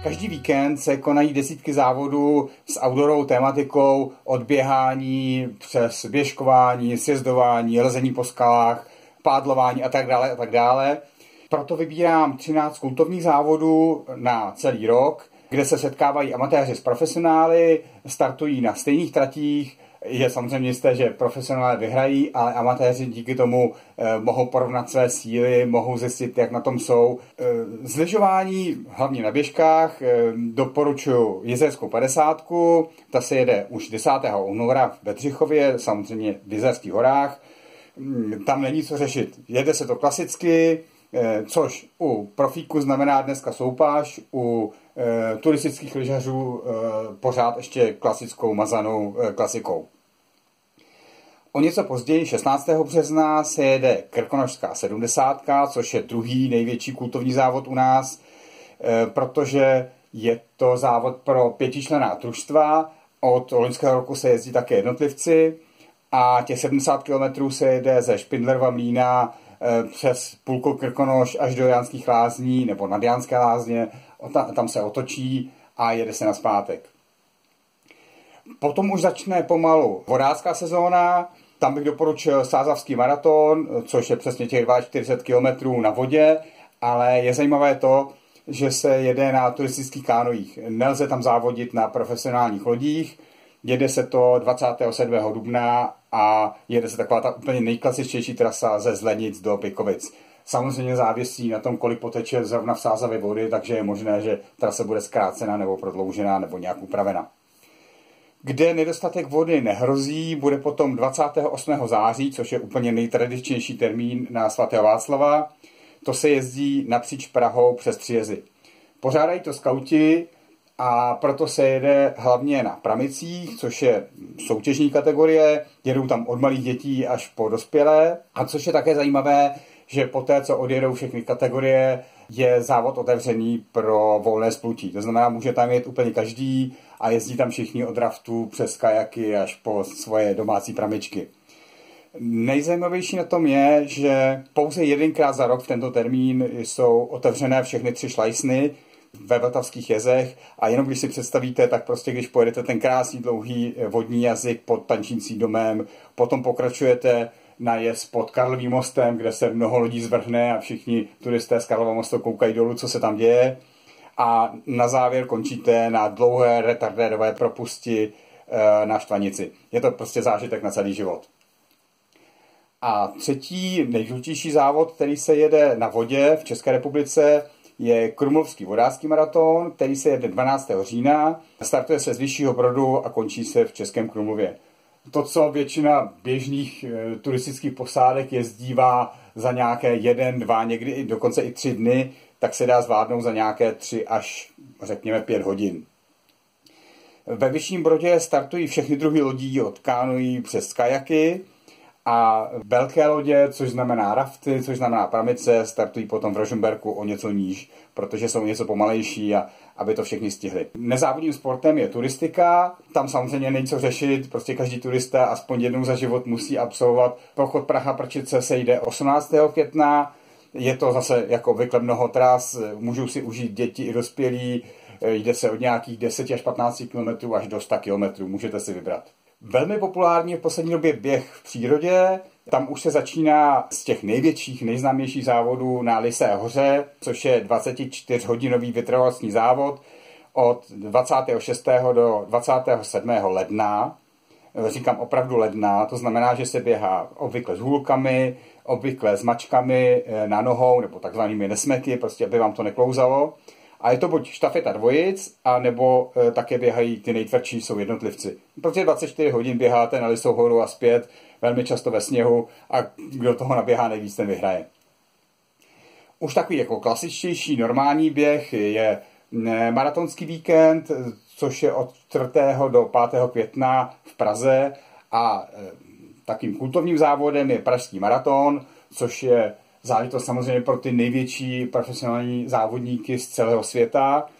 Každý víkend se konají desítky závodů s outdoorovou tématikou od běhání přes běžkování, sjezdování, lezení po skalách, pádlování a tak dále a tak dále. Proto vybírám 13 kultovních závodů na celý rok, kde se setkávají amatéři s profesionály, startují na stejných tratích. Je samozřejmě jisté, že profesionálé vyhrají, ale amatéři díky tomu mohou porovnat své síly, mohou zjistit, jak na tom jsou. Z lyžování, hlavně na běžkách, doporučuji Jizerskou 50. Ta se jede už 10. února v Bedřichově, samozřejmě v Jizerských horách. Tam není co řešit. Jede se to klasicky, což u profíků znamená dneska soupáž, u turistických lyžařů pořád ještě klasickou mazanou klasikou. O něco později, 16. března, se jede Krkonošská 70, což je druhý největší kultovní závod u nás, protože je to závod pro 5členná družstva. Od loňského roku se jezdí také jednotlivci a těch 70 km se jede ze Špindlerova Mlýna přes půlku Krkonoš až do Janských lázní nebo nad Janské lázně. Tam se otočí a jede se nazpátek. Potom už začne pomalu vodácká sezóna. Tam bych doporučil Sázavský maraton, což je přesně těch 42 km na vodě, ale je zajímavé to, že se jede na turistických kánojích. Nelze tam závodit na profesionálních lodích. Jede se to 27. dubna a jede se taková ta úplně nejklasičtější trasa ze Zlenic do Pikovic. Samozřejmě závisí na tom, kolik poteče zrovna v Sázavě vody, takže je možné, že trasa bude zkrácena nebo prodloužena nebo nějak upravena. Kde nedostatek vody nehrozí, bude potom 28. září, což je úplně nejtradičnější termín na svatého Václava. To se jezdí napříč Prahou přes 3 jezy. Pořádají to skauti a proto se jede hlavně na pramicích, což je soutěžní kategorie. Jedou tam od malých dětí až po dospělé. A což je také zajímavé, že poté, co odjedou všechny kategorie, je závod otevřený pro volné splutí. To znamená, může tam jet úplně každý a jezdí tam všichni od raftů přes kajaky až po svoje domácí pramičky. Nejzajímavější na tom je, že pouze jedenkrát za rok v tento termín jsou otevřené všechny 3 šlajsny ve Vltavských jezech a jenom když si představíte, tak prostě když pojedete ten krásný dlouhý vodní jazyk pod Tančíncí domem, potom pokračujete na jez pod Karlovým mostem, kde se mnoho lidí zvrhne a všichni turisté z Karlova mostu koukají dolů, co se tam děje. A na závěr končíte na dlouhé retardérové propusti na Štvanici. Je to prostě zážitek na celý život. A třetí nejdůležitější závod, který se jede na vodě v České republice, je Krumlovský vodácký maraton, který se jede 12. října. Startuje se z Vyššího Brodu a končí se v Českém Krumlově. To, co většina běžných turistických posádek jezdívá za nějaké 1, 2, někdy i dokonce i 3 dny, tak se dá zvládnout za nějaké 3 až řekněme 5 hodin. Ve Vyšším Brodě startují všechny druhy lodí od kánoí přes kajaky a velké lodě, což znamená rafty, což znamená pramice, startují potom v Rožmberku o něco níž, protože jsou něco pomalejší a aby to všichni stihli. Nezávodním sportem je turistika, tam samozřejmě není co řešit, prostě každý turista aspoň jednou za život musí absolvovat. Pochod Praha-Prčice se jde 18. května, je to zase jako obvykle mnoho tras, můžou si užít děti i dospělí, jde se od nějakých 10 až 15 km až do 100 km, můžete si vybrat. Velmi populární je v poslední době běh v přírodě. Tam už se začíná z těch největších, nejznámějších závodů na Lysé hoře, což je 24-hodinový vytrvalostní závod od 26. do 27. ledna. Říkám opravdu ledna, to znamená, že se běhá obvykle s hůlkami, obvykle s mačkami na nohou nebo takzvanými nesmeky, prostě aby vám to neklouzalo. A je to buď štafeta dvojic, anebo také běhají ty nejtvrdší, jsou jednotlivci. Protože 24 hodin běháte na Lysou horu a zpět, velmi často ve sněhu a kdo toho naběhá nejvíc, ten vyhraje. Už takový jako klasičtější normální běh je maratonský víkend, což je od 4. do 5. května v Praze a takým kultovním závodem je Pražský maraton, což je záležitost samozřejmě pro ty největší profesionální závodníky z celého světa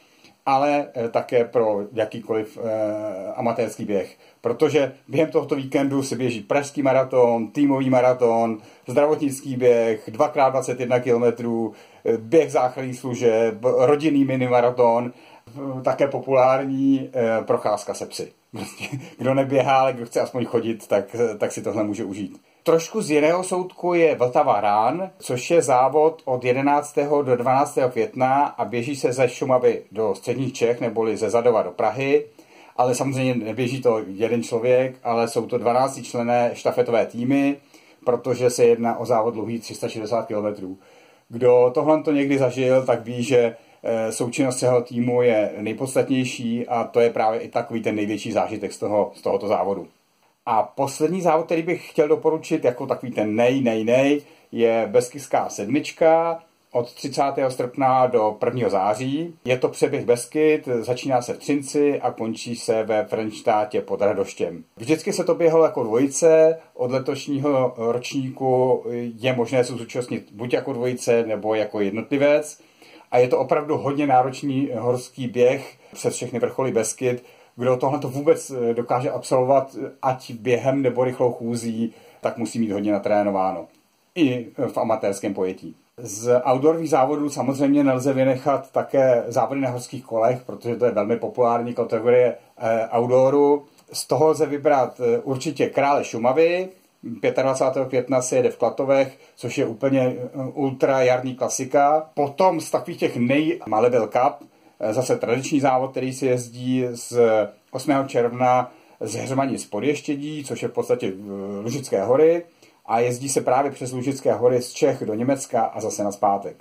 ale také pro jakýkoliv amatérský běh. Protože během tohoto víkendu se běží pražský maraton, týmový maraton, zdravotnický běh, 2x21 km, běh záchranných služeb, rodinný minimaraton, také populární procházka se psy. Kdo neběhá, ale kdo chce aspoň chodit, tak si tohle může užít. Trošku z jiného soudku je Vltava Run, což je závod od 11. do 12. května a běží se ze Šumavy do středních Čech, neboli ze Zadova do Prahy. Ale samozřejmě neběží to jeden člověk, ale jsou to 12členné štafetové týmy, protože se jedná o závod dlouhý 360 km. Kdo tohle to někdy zažil, tak ví, že součinnost celého týmu je nejpodstatnější a to je právě i takový ten největší zážitek z tohoto závodu. A poslední závod, který bych chtěl doporučit jako takový ten nej, je Beskidská sedmička od 30. srpna do 1. září. Je to přeběh Beskyd, začíná se v Třinci a končí se ve Frenštátě pod Radoštěm. Vždycky se to běhalo jako dvojice, od letošního ročníku je možné se zúčastnit buď jako dvojice nebo jako jednotlivec. A je to opravdu hodně náročný horský běh přes všechny vrcholy Beskyd. Kdo tohle to vůbec dokáže absolvovat, ať během nebo rychlou chůzí, tak musí mít hodně natrénováno. I v amatérském pojetí. Z outdoorových závodů samozřejmě nelze vynechat také závody na horských kolech, protože to je velmi populární kategorie outdooru. Z toho lze vybrat určitě Krále Šumavy. 25. května se jede v Klatovech, což je úplně ultra jarní klasika. Potom z takových těch Level Cup, zase tradiční závod, který se jezdí z 8. června z Heřmanic pod Ještědí, což je v podstatě Lužické hory. A jezdí se právě přes Lužické hory z Čech do Německa a zase nazpátek.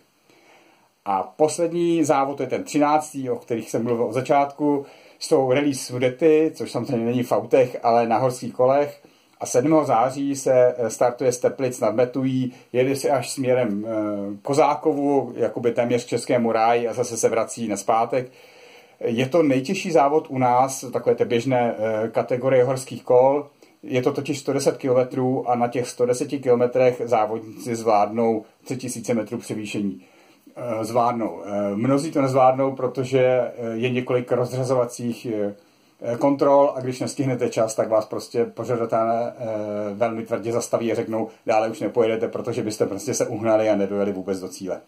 A poslední závod, to je ten 13., o kterých jsem mluvil od začátku, jsou Rallye Sudety, což samozřejmě není v autech, ale na horských kolech. A 7. září se startuje z Teplic nad Metují, jede se až směrem Kozákovu, jakoby téměř k Českému ráji a zase se vrací nazpátek. Je to nejtěžší závod u nás, takové té běžné kategorie horských kol. Je to totiž 110 km a na těch 110 km závodníci zvládnou 3000 metrů převýšení. Zvládnou. Mnozí to nezvládnou, protože je několik rozřazovacích kontrol a když nestihnete čas, tak vás prostě pořadatelé velmi tvrdě zastaví a řeknou, dále už nepojedete, protože byste prostě se uhnali a nedojeli vůbec do cíle.